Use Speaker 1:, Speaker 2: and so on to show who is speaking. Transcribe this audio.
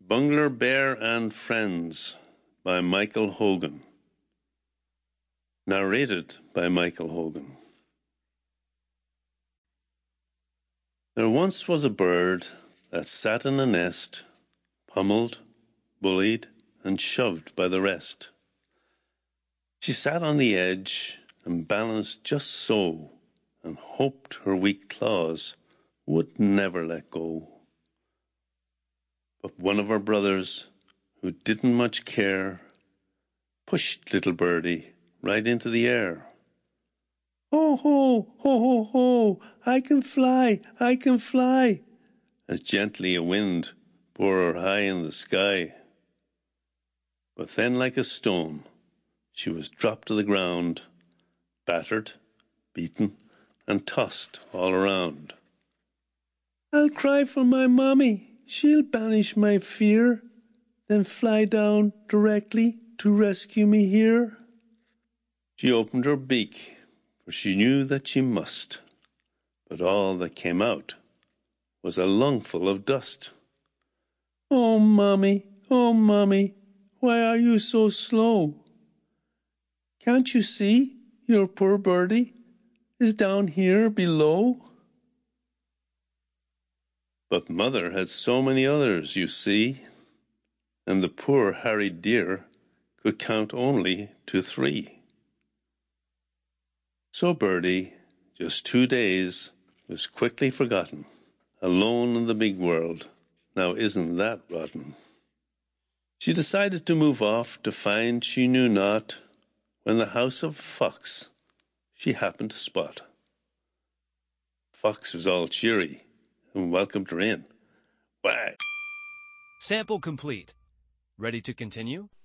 Speaker 1: Bungler Bear and Friends by Michael Hogan. Narrated by Michael Hogan. There once was a bird that sat in a nest, pummeled, bullied, and shoved by the rest. She sat on the edge and balanced just so, and hoped her weak claws would never let go. But one of her brothers, who didn't much care, pushed little birdie right into the air. "Ho, ho, ho, ho, ho, I can fly, I can fly," as gently a wind bore her high in the sky. But then, like a stone, she was dropped to the ground, battered, beaten, and tossed all around. "I'll cry for my mommy, she'll banish my fear, then fly down directly to rescue me here." She opened her beak, for she knew that she must, but all that came out was a lungful of dust. Oh, mommy, why are you so slow? Can't you see your poor birdie is down here below?" But mother had so many others, you see, and the poor harried dear could count only to 3. So birdie, just 2 days, was quickly forgotten, alone in the big world. Now isn't that rotten? She decided to move off to find she knew not, when the house of Fox she happened to spot. Fox was all cheery and welcomed her in. "Why—"
Speaker 2: Sample complete. Ready to continue?